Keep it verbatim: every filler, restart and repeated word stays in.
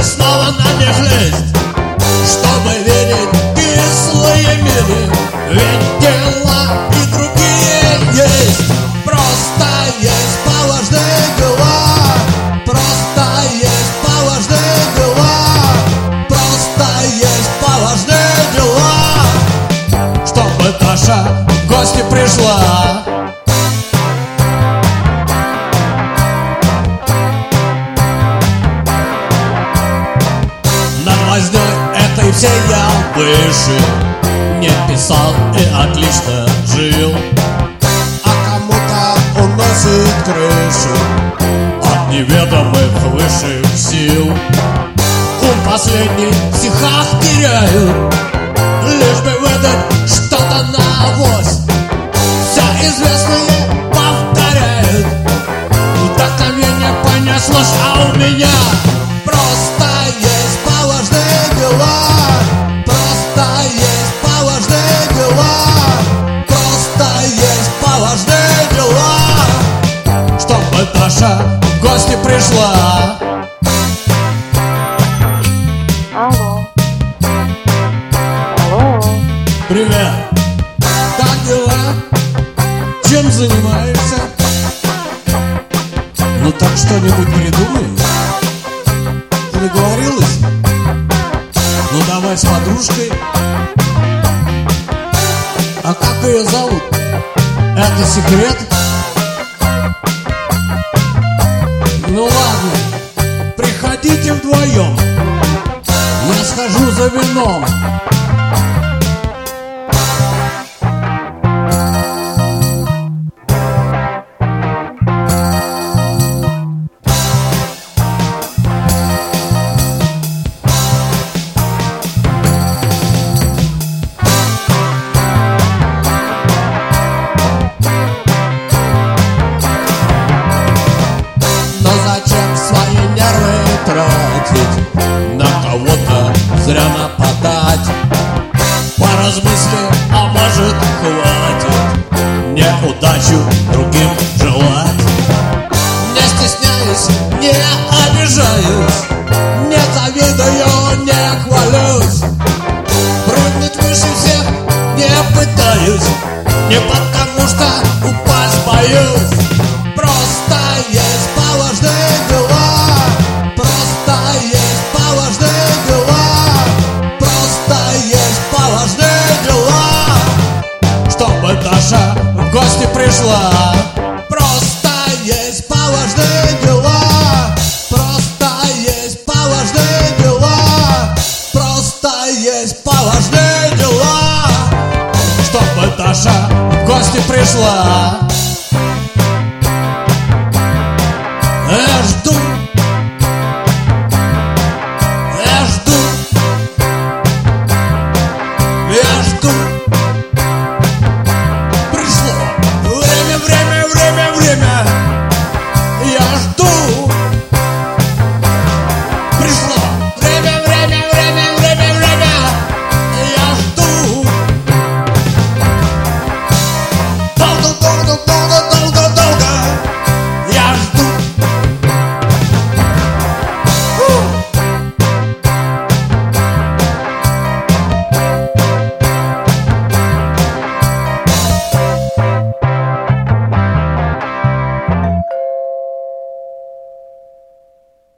снова на них лезть, чтобы видеть кислые мины. Ведь дела и другие есть. Просто есть поважные дела. Просто есть поважные дела. Просто есть поважные дела. Чтобы Даша в гости пришла. Над вознёй этой всей я выше не писал и отлично жил. А кому-то уносит крышу от неведомых высших сил. Ум последний в стихах теряют, лишь бы выдать что-то на авось. Все известное повторяют, вдохновение понеслось, а у меня просто есть поважные дела. Просто есть поважные дела. Просто есть поважные дела. Чтобы Даша в гости пришла. Алло. Алло. Привет. Как дела? Чем занимаешься? Ну так что-нибудь придумаем? Договорилась? Ну давай с подружкой. А как ее зовут? Это секрет? Ну ладно, приходите вдвоем. Я схожу за вином. На кого-то зря нападать. Поразмысли, а может хватит неудачу другим желать. Не стесняюсь, не обижаюсь, не завидую, не хвалюсь. Прыгнуть выше всех не пытаюсь, не потому что упасть боюсь. Просто есть поважные дела. Просто есть поважные дела. Просто есть поважные дела. Чтобы Даша в гости пришла. Просто есть поважные дела. Просто есть поважные дела. Просто есть поважные дела. Чтобы Даша в гости пришла.